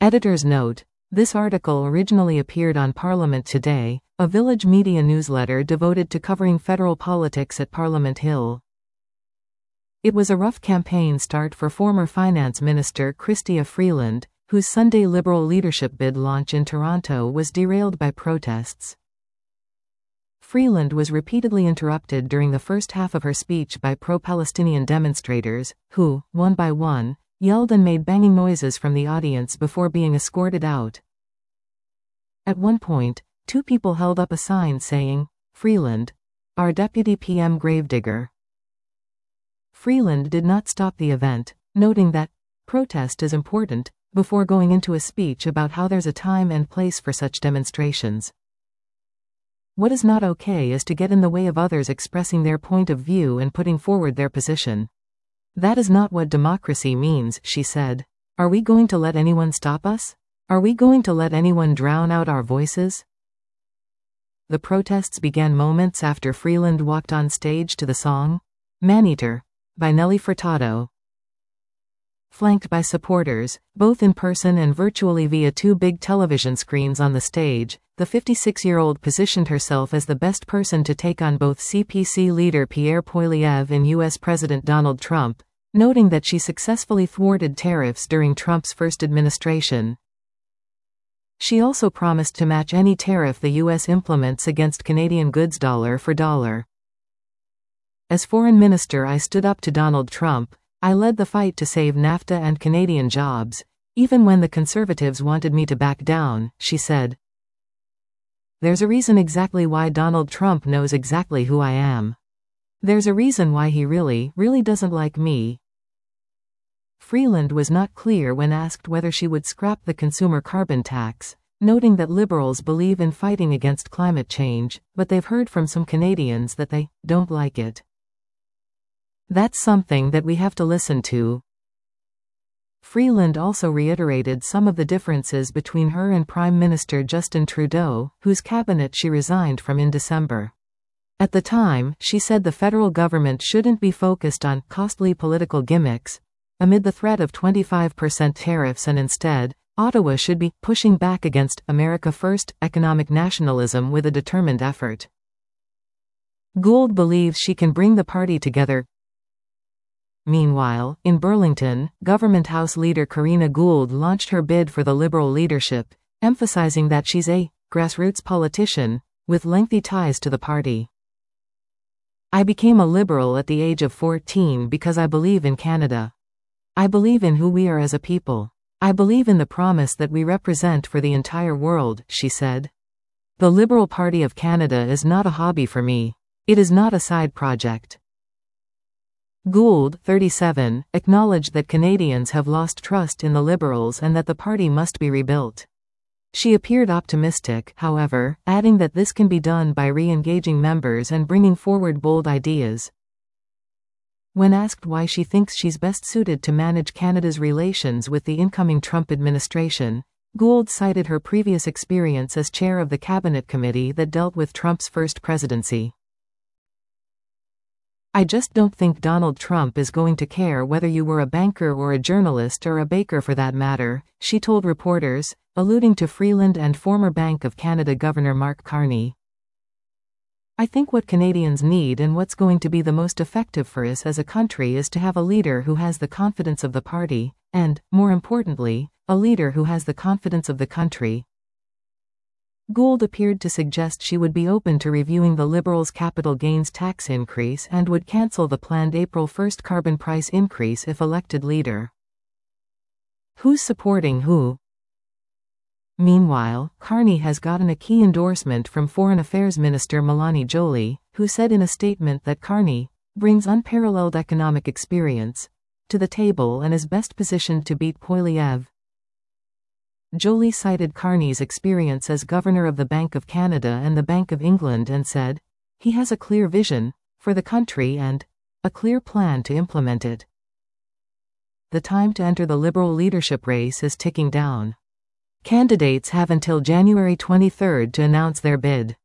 Editor's note: this article originally appeared on Parliament Today, a village media newsletter devoted to covering federal politics at Parliament Hill. It was a rough campaign start for former Finance Minister Chrystia Freeland, whose Sunday Liberal leadership bid launch in Toronto was derailed by protests. Freeland was repeatedly interrupted during the first half of her speech by pro-Palestinian demonstrators, who, one by one, yelled and made banging noises from the audience before being escorted out. At one point, two people held up a sign saying, "Freeland, our Deputy PM Gravedigger." Freeland did not stop the event, noting that protest is important, before going into a speech about how there's a time and place for such demonstrations. What is not okay is to get in the way of others expressing their point of view and putting forward their position. That is not what democracy means, she said. Are we going to let anyone stop us? Are we going to let anyone drown out our voices? The protests began moments after Freeland walked on stage to the song, "Maneater," by Nelly Furtado. Flanked by supporters, both in person and virtually via two big television screens on the stage, the 56-year-old positioned herself as the best person to take on both CPC leader Pierre Poilievre and U.S. President Donald Trump, noting that she successfully thwarted tariffs during Trump's first administration. She also promised to match any tariff the U.S. implements against Canadian goods dollar for dollar. As foreign minister, I stood up to Donald Trump. I led the fight to save NAFTA and Canadian jobs, even when the Conservatives wanted me to back down, she said. There's a reason exactly why Donald Trump knows exactly who I am. There's a reason why he really doesn't like me. Freeland was not clear when asked whether she would scrap the consumer carbon tax, noting that Liberals believe in fighting against climate change, but they've heard from some Canadians that they don't like it. That's something that we have to listen to. Freeland also reiterated some of the differences between her and Prime Minister Justin Trudeau, whose cabinet she resigned from in December. At the time, she said the federal government shouldn't be focused on costly political gimmicks amid the threat of 25% tariffs, and instead, Ottawa should be pushing back against America First economic nationalism with a determined effort. Gould believes she can bring the party together. Meanwhile, in Burlington, Government House leader Karina Gould launched her bid for the Liberal leadership, emphasizing that she's a grassroots politician with lengthy ties to the party. I became a Liberal at the age of 14 because I believe in Canada. I believe in who we are as a people. I believe in the promise that we represent for the entire world, she said. The Liberal Party of Canada is not a hobby for me. It is not a side project. Gould, 37, acknowledged that Canadians have lost trust in the Liberals and that the party must be rebuilt. She appeared optimistic, however, adding that this can be done by re-engaging members and bringing forward bold ideas. When asked why she thinks she's best suited to manage Canada's relations with the incoming Trump administration, Gould cited her previous experience as chair of the cabinet committee that dealt with Trump's first presidency. I just don't think Donald Trump is going to care whether you were a banker or a journalist or a baker for that matter, she told reporters, alluding to Freeland and former Bank of Canada Governor Mark Carney. I think what Canadians need and what's going to be the most effective for us as a country is to have a leader who has the confidence of the party, and, more importantly, a leader who has the confidence of the country. Gould appeared to suggest she would be open to reviewing the Liberals' capital gains tax increase and would cancel the planned April 1 carbon price increase if elected leader. Who's supporting who? Meanwhile, Carney has gotten a key endorsement from Foreign Affairs Minister Mélanie Joly, who said in a statement that Carney brings unparalleled economic experience to the table and is best positioned to beat Poilievre. Joly cited Carney's experience as governor of the Bank of Canada and the Bank of England and said, he has a clear vision for the country and a clear plan to implement it. The time to enter the Liberal leadership race is ticking down. Candidates have until January 23 to announce their bid.